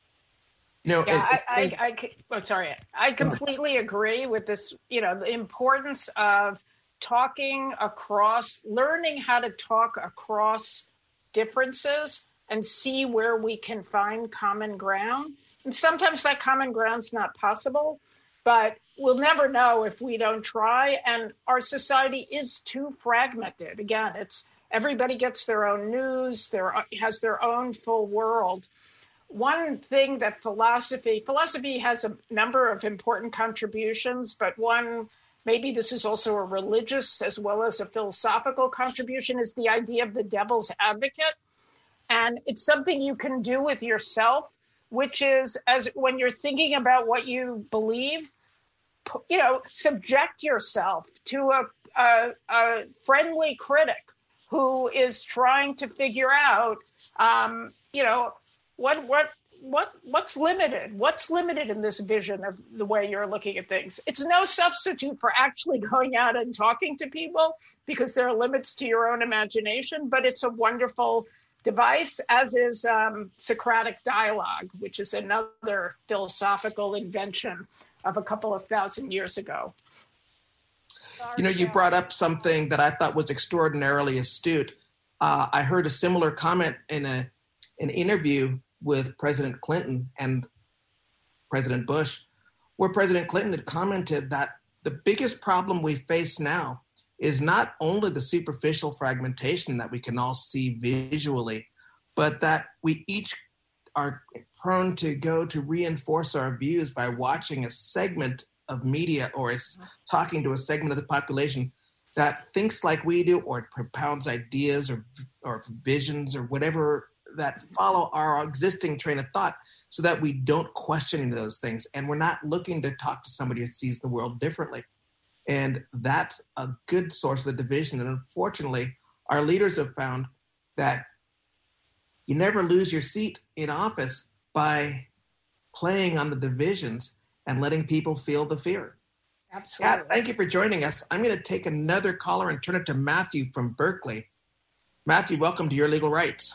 [SPEAKER 1] You know,
[SPEAKER 4] yeah,
[SPEAKER 1] and,
[SPEAKER 4] I, I, I, oh, sorry. I completely agree with this, you know, the importance of talking across, learning how to talk across differences and see where we can find common ground. And sometimes that common ground's not possible, but we'll never know if we don't try. And our society is too fragmented. Again, it's everybody gets their own news, their has their own full world. One thing that philosophy, philosophy has a number of important contributions, but one, maybe this is also a religious as well as a philosophical contribution, is the idea of the devil's advocate. And it's something you can do with yourself, which is as when you're thinking about what you believe, you know, subject yourself to a, a, a friendly critic who is trying to figure out, um, you know, What what what what's limited? What's limited in this vision of the way you're looking at things? It's no substitute for actually going out and talking to people because there are limits to your own imagination, but it's a wonderful device, as is um, Socratic dialogue, which is another philosophical invention of a couple of thousand years ago.
[SPEAKER 1] You know, you brought up something that I thought was extraordinarily astute. Uh, I heard a similar comment in a an interview with President Clinton and President Bush, where President Clinton had commented that the biggest problem we face now is not only the superficial fragmentation that we can all see visually, but that we each are prone to go to reinforce our views by watching a segment of media or is talking to a segment of the population that thinks like we do or propounds ideas or or visions or whatever that follow our existing train of thought so that we don't question those things. And we're not looking to talk to somebody who sees the world differently. And that's a good source of the division. And unfortunately, our leaders have found that You never lose your seat in office by playing on the divisions and letting people feel the fear.
[SPEAKER 4] Absolutely.
[SPEAKER 1] Kat, thank you for joining us. I'm going to take another caller and turn it to Matthew from Berkeley. Matthew, welcome to Your Legal Rights.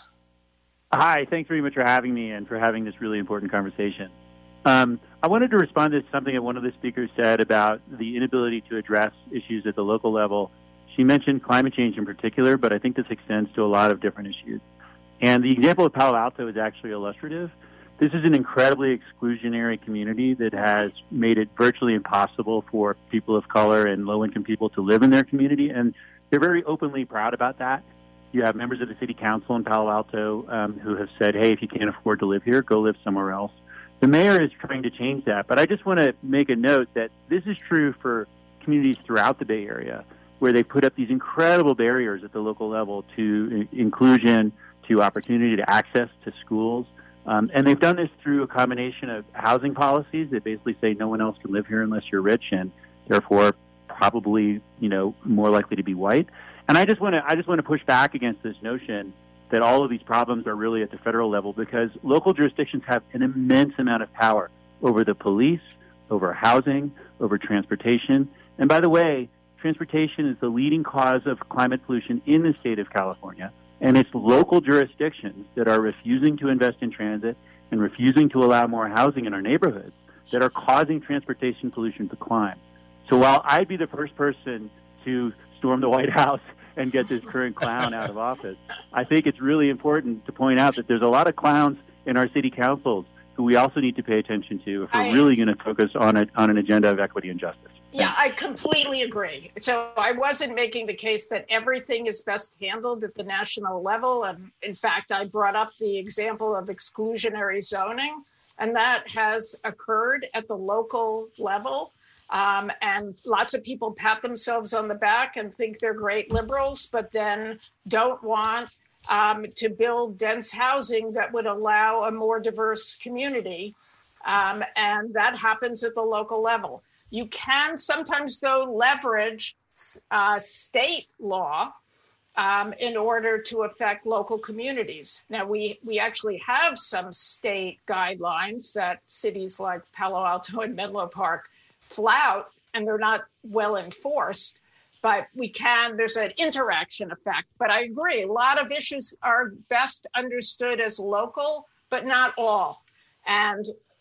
[SPEAKER 8] Hi, thanks very much for having me and for having this really important conversation. Um, I wanted to respond to something that one of the speakers said about the inability to address issues at the local level. She mentioned climate change in particular, but I think this extends to a lot of different issues. And the example of Palo Alto is actually illustrative. This is an incredibly exclusionary community that has made it virtually impossible for people of color and low-income people to live in their community, and they're very openly proud about that. You have members of the city council in Palo Alto um, who have said, hey, if you can't afford to live here, go live somewhere else. The mayor is trying to change that, but I just want to make a note that this is true for communities throughout the Bay Area, where they put up these incredible barriers at the local level to inclusion, to opportunity, to access to schools. Um, and they've done this through a combination of housing policies that basically say no one else can live here unless you're rich and therefore probably, you know, more likely to be white. And I just want to I just want to push back against this notion that all of these problems are really at the federal level, because local jurisdictions have an immense amount of power over the police, over housing, over transportation. And by the way, transportation is the leading cause of climate pollution in the state of California. And it's local jurisdictions that are refusing to invest in transit and refusing to allow more housing in our neighborhoods that are causing transportation pollution to climb. So while I'd be the first person to storm the White House and get this current clown out of office, I think it's really important to point out that there's a lot of clowns in our city councils who we also need to pay attention to if we're I, really going to focus on a, on an agenda of equity and justice.
[SPEAKER 4] Yeah, I completely agree. So I wasn't making the case that everything is best handled at the national level. And in fact, I brought up the example of exclusionary zoning, and that has occurred at the local level. Um, and lots of people pat themselves on the back and think they're great liberals, but then don't want um, to build dense housing that would allow a more diverse community. Um, and that happens at the local level. You can sometimes, though, leverage uh, state law um, in order to affect local communities. Now, we, we actually have some state guidelines that cities like Palo Alto and Menlo Park flout, and they're not well enforced, but we can, there's an interaction effect. But I agree, a lot of issues are best understood as local, but not all. And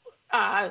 [SPEAKER 4] uh,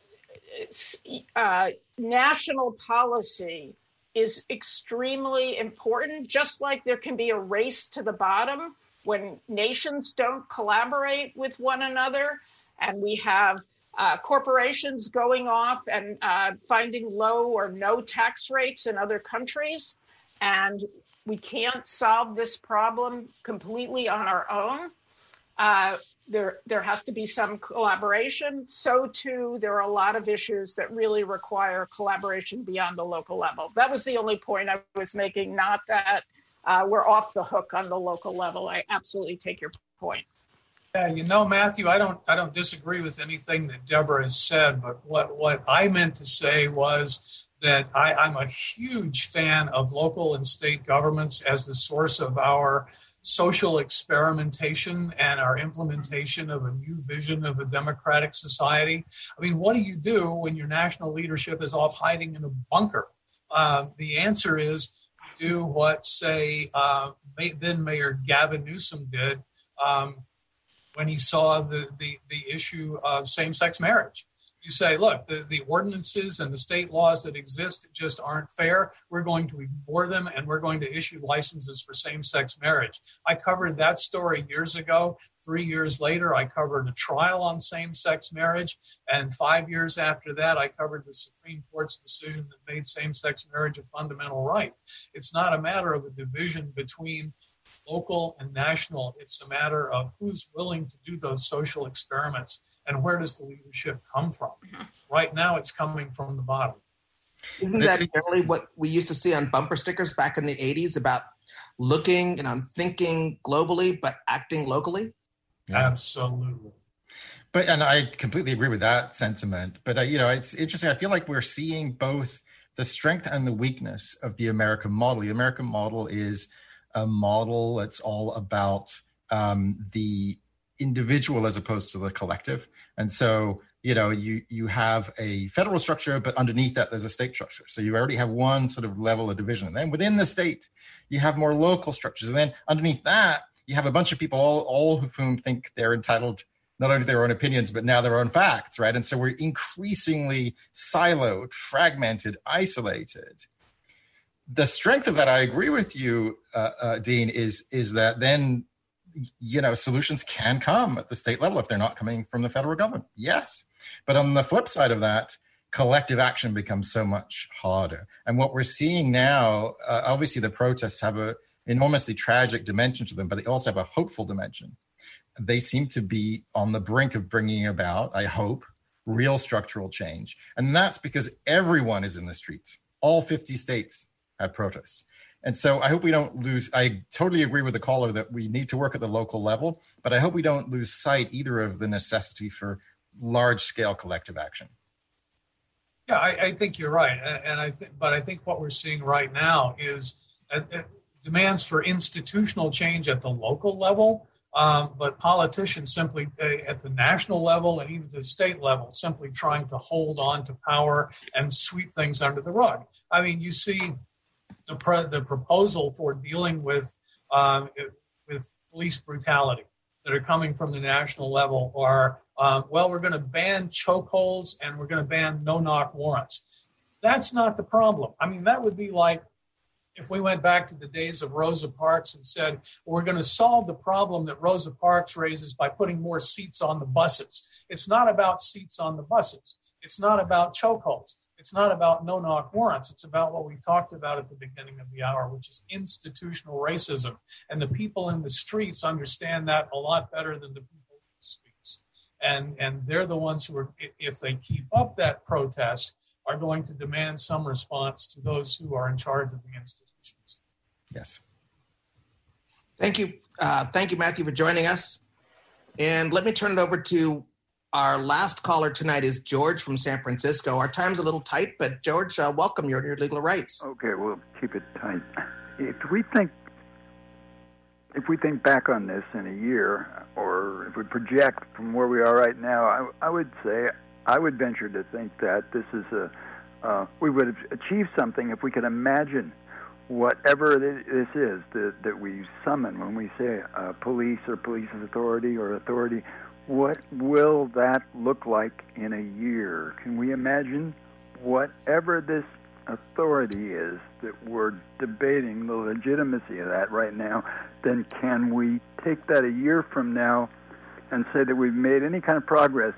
[SPEAKER 4] uh, national policy is extremely important, just like there can be a race to the bottom when nations don't collaborate with one another, and we have uh, corporations going off and uh, finding low or no tax rates in other countries, and we can't solve this problem completely on our own. Uh, there, there has to be some collaboration. So, too, there are a lot of issues that really require collaboration beyond the local level. That was the only point I was making, not that uh, we're off the hook on the local level. I absolutely take your point.
[SPEAKER 3] Yeah, you know, Matthew, I don't, I don't disagree with anything that Deborah has said, but what, what I meant to say was that I, I'm a huge fan of local and state governments as the source of our social experimentation and our implementation of a new vision of a democratic society. I mean, what do you do when your national leadership is off hiding in a bunker? Uh, the answer is you do what, say, uh, then Mayor Gavin Newsom did um, when he saw the, the, the issue of same-sex marriage. You say, look, the, the ordinances and the state laws that exist just aren't fair. We're going to ignore them, and we're going to issue licenses for same-sex marriage. I covered that story years ago. Three years later, I covered a trial on same-sex marriage. And five years after that, I covered the Supreme Court's decision that made same-sex marriage a fundamental right. It's not a matter of a division between local and national. It's a matter of who's willing to do those social experiments and where does the leadership come from. Right now, it's coming from the bottom.
[SPEAKER 1] Isn't that generally what we used to see on bumper stickers back in the eighties about looking and I'm thinking globally, but acting locally?
[SPEAKER 3] Yeah. Absolutely.
[SPEAKER 2] But, and I completely agree with that sentiment. But, uh, you know, it's interesting. I feel like we're seeing both the strength and the weakness of the American model. The American model is a model that's all about um, the individual as opposed to the collective. And so, you know, you you have a federal structure, but underneath that, there's a state structure. So you already have one sort of level of division. And then within the state, you have more local structures. And then underneath that, you have a bunch of people, all, all of whom think they're entitled not only to their own opinions, but now their own facts, right? And so we're increasingly siloed, fragmented, isolated. The strength of that, I agree with you, uh, uh, Dean, is is that then, you know, solutions can come at the state level if they're not coming from the federal government. Yes. But on the flip side of that, collective action becomes so much harder. And what we're seeing now, uh, obviously the protests have an enormously tragic dimension to them, but they also have a hopeful dimension. They seem to be on the brink of bringing about, I hope, real structural change. And that's because everyone is in the streets. All fifty states have protests. And so I hope we don't lose, I totally agree with the caller that we need to work at the local level, but I hope we don't lose sight either of the necessity for large-scale collective action.
[SPEAKER 3] Yeah, I, I think you're right. And I think, but I think what we're seeing right now is uh, uh, demands for institutional change at the local level. Um, but politicians simply uh, at the national level and even to the state level simply trying to hold on to power and sweep things under the rug. I mean, you see the pre- the proposal for dealing with um, with police brutality that are coming from the national level are, um, well, we're going to ban chokeholds and we're going to ban no-knock warrants. That's not the problem. I mean, that would be like if we went back to the days of Rosa Parks and said, we're going to solve the problem that Rosa Parks raises by putting more seats on the buses. It's not about seats on the buses. It's not about chokeholds. It's not about no-knock warrants. It's about what we talked about at the beginning of the hour, which is institutional racism. And the people in the streets understand that a lot better than the people in the streets. And, and they're the ones who are, if they keep up that protest, are going to demand some response to those who are in charge of the institutions.
[SPEAKER 2] Yes.
[SPEAKER 1] Thank you. Uh, thank you, Matthew, for joining us. And let me turn it over to our last caller tonight is George from San Francisco. Our time's a little tight, but George, uh, welcome. You're in your legal rights.
[SPEAKER 9] Okay, we'll keep it tight. If we think, if we think back on this in a year, or if we project from where we are right now, I, I would say, I would venture to think that this is a, uh, we would have achieved something if we could imagine whatever this is that, that we summon when we say uh, police or police authority or authority. What will that look like in a year? Can we imagine whatever this authority is that we're debating, the legitimacy of that right now, then can we take that a year from now and say that we've made any kind of progress?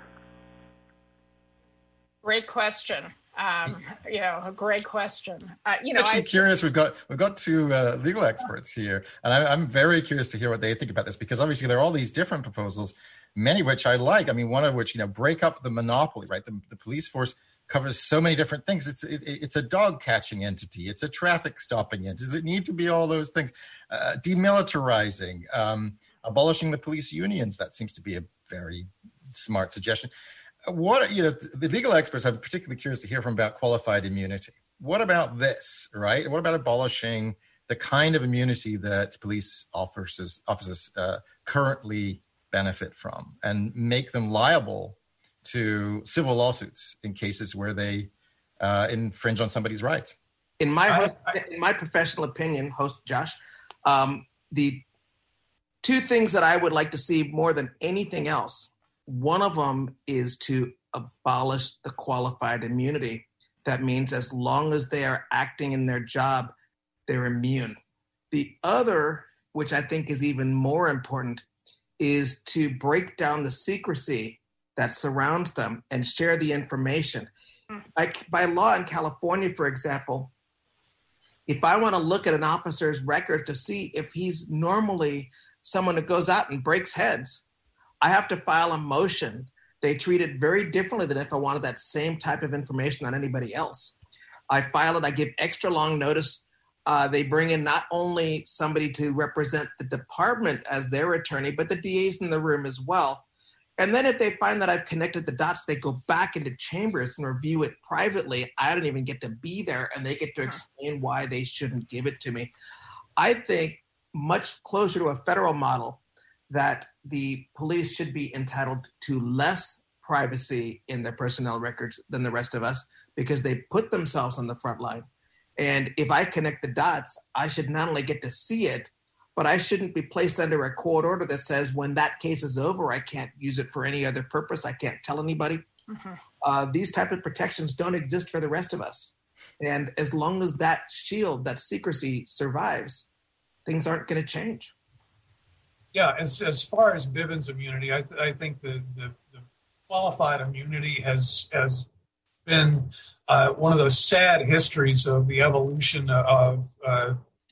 [SPEAKER 4] Great question. Um, you know, a great question. Uh, you know,
[SPEAKER 2] actually
[SPEAKER 4] I,
[SPEAKER 2] curious. We've got we've got two uh, legal experts here, and I, I'm very curious to hear what they think about this, because obviously there are all these different proposals, many of which I like. I mean, one of which, you know, break up the monopoly, right? The, the police force covers so many different things. It's it, it's a dog catching entity. It's a traffic stopping entity. Does it need to be all those things? Uh, demilitarizing, um, abolishing the police unions. That seems to be a very smart suggestion. What, you know, the legal experts, I'm particularly curious to hear from about qualified immunity. What about this, right? What about abolishing the kind of immunity that police officers officers uh, currently benefit from, and make them liable to civil lawsuits in cases where they uh, infringe on somebody's rights?
[SPEAKER 1] In my host, in my professional opinion, host Josh, um, the two things that I would like to see more than anything else, one of them is to abolish the qualified immunity. That means as long as they are acting in their job, they're immune. The other, which I think is even more important, is to break down the secrecy that surrounds them and share the information. Like by law in California, for example, if I want to look at an officer's record to see if he's normally someone that goes out and breaks heads, I have to file a motion. They treat it very differently than if I wanted that same type of information on anybody else. I file it, I give extra long notice. Uh, they bring in not only somebody to represent the department as their attorney, but the D A's in the room as well. And then if they find that I've connected the dots, they go back into chambers and review it privately. I don't even get to be there, and they get to explain why they shouldn't give it to me. I think much closer to a federal model, that the police should be entitled to less privacy in their personnel records than the rest of us because they put themselves on the front line. And if I connect the dots, I should not only get to see it, but I shouldn't be placed under a court order that says when that case is over, I can't use it for any other purpose. I can't tell anybody. Mm-hmm. Uh, these type of protections don't exist for the rest of us. And as long as that shield, that secrecy survives, things aren't going to change.
[SPEAKER 3] Yeah, as as far as Bivens immunity, I, th- I think the, the, the qualified immunity has has been uh, one of those sad histories of the evolution of uh,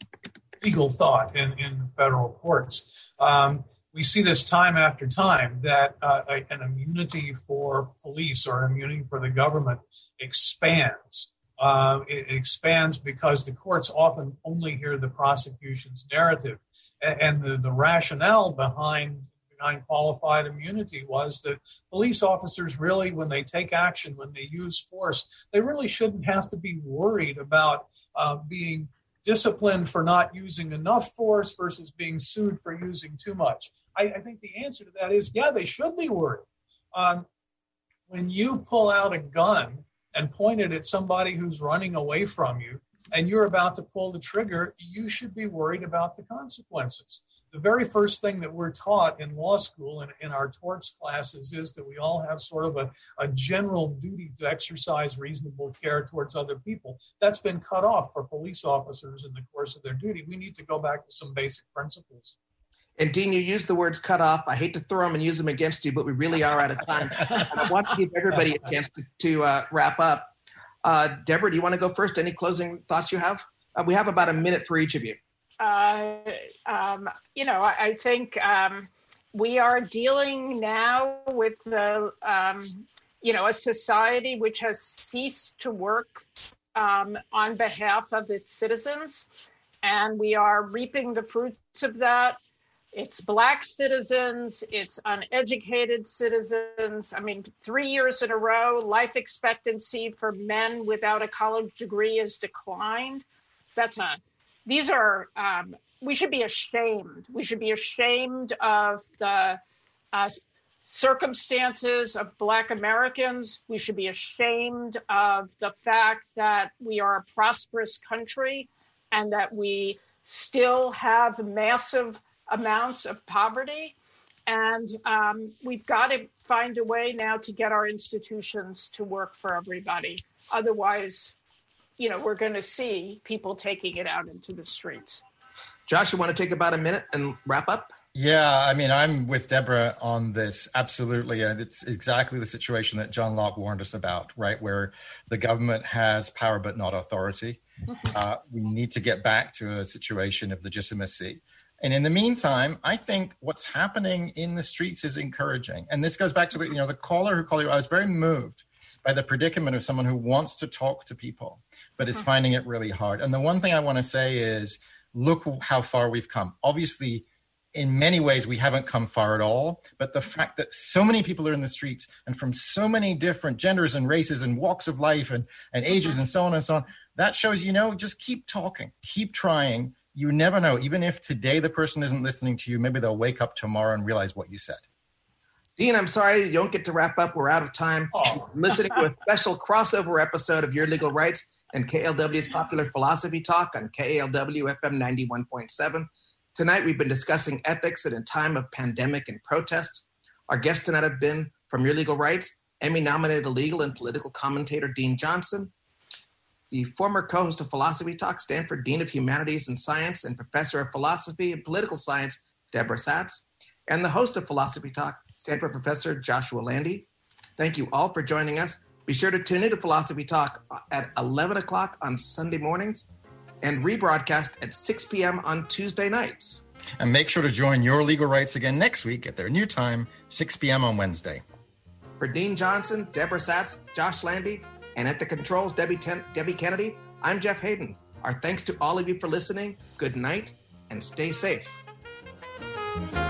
[SPEAKER 3] legal thought in, in federal courts. Um, we see this time after time that uh, a, an immunity for police or immunity for the government expands. Uh, it expands because the courts often only hear the prosecution's narrative. And, and the, the rationale behind, behind qualified immunity was that police officers really, when they take action, when they use force, they really shouldn't have to be worried about uh, being disciplined for not using enough force versus being sued for using too much. I, I think the answer to that is, yeah, they should be worried. Um, when you pull out a gun and point it at somebody who's running away from you, and you're about to pull the trigger, you should be worried about the consequences. The very first thing that we're taught in law school and in our torts classes is that we all have sort of a, a general duty to exercise reasonable care towards other people. That's been cut off for police officers in the course of their duty. We need to go back to some basic principles.
[SPEAKER 1] And Dean, you used the words cut off. I hate to throw them and use them against you, but we really are out of time. And I want to give everybody a chance to, to uh, wrap up. Uh, Deborah, do you want to go first? Any closing thoughts you have? Uh, we have about a minute for each of you.
[SPEAKER 4] Uh, um, you know, I, I think um, we are dealing now with, the, um, you know, a society which has ceased to work um, on behalf of its citizens, and we are reaping the fruits of that. It's Black citizens, it's uneducated citizens. I mean, three years in a row, life expectancy for men without a college degree has declined. That's not, these are, um, we should be ashamed. We should be ashamed of the uh, circumstances of Black Americans. We should be ashamed of the fact that we are a prosperous country and that we still have massive amounts of poverty. And um, we've got to find a way now to get our institutions to work for everybody. Otherwise, you know, we're going to see people taking it out into the streets.
[SPEAKER 1] Josh, you want to take about a minute and wrap up?
[SPEAKER 2] Yeah, I mean, I'm with Deborah on this. Absolutely. And it's exactly the situation that John Locke warned us about, right? Where the government has power, but not authority. Uh, we need to get back to a situation of legitimacy. And in the meantime, I think what's happening in the streets is encouraging. And this goes back to the, you know, the caller who called you. I was very moved by the predicament of someone who wants to talk to people, but is finding it really hard. And the one thing I want to say is, look how far we've come. Obviously, in many ways, we haven't come far at all. But the fact that so many people are in the streets and from so many different genders and races and walks of life and, and ages and so on and so on, that shows, you know, just keep talking, keep trying. You never know. Even if today the person isn't listening to you, maybe they'll wake up tomorrow and realize what you said.
[SPEAKER 1] Dean, I'm sorry you don't get to wrap up. We're out of time. Oh. Listening to a special crossover episode of Your Legal Rights and K L W's Popular Philosophy Talk on K A L W F M ninety-one point seven. Tonight, we've been discussing ethics in a time of pandemic and protest. Our guests tonight have been, from Your Legal Rights, Emmy-nominated legal and political commentator Dean Johnson, the former co-host of Philosophy Talk, Stanford Dean of Humanities and Science and Professor of Philosophy and Political Science, Deborah Satz, and the host of Philosophy Talk, Stanford Professor Joshua Landy. Thank you all for joining us. Be sure to tune into Philosophy Talk at eleven o'clock on Sunday mornings and rebroadcast at six p.m. on Tuesday nights.
[SPEAKER 2] And make sure to join Your Legal Rights again next week at their new time, six p.m. on Wednesday.
[SPEAKER 1] For Dean Johnson, Deborah Satz, Josh Landy, and at the controls, Debbie, Ten- Debbie Kennedy, I'm Jeff Hayden. Our thanks to all of you for listening. Good night and stay safe.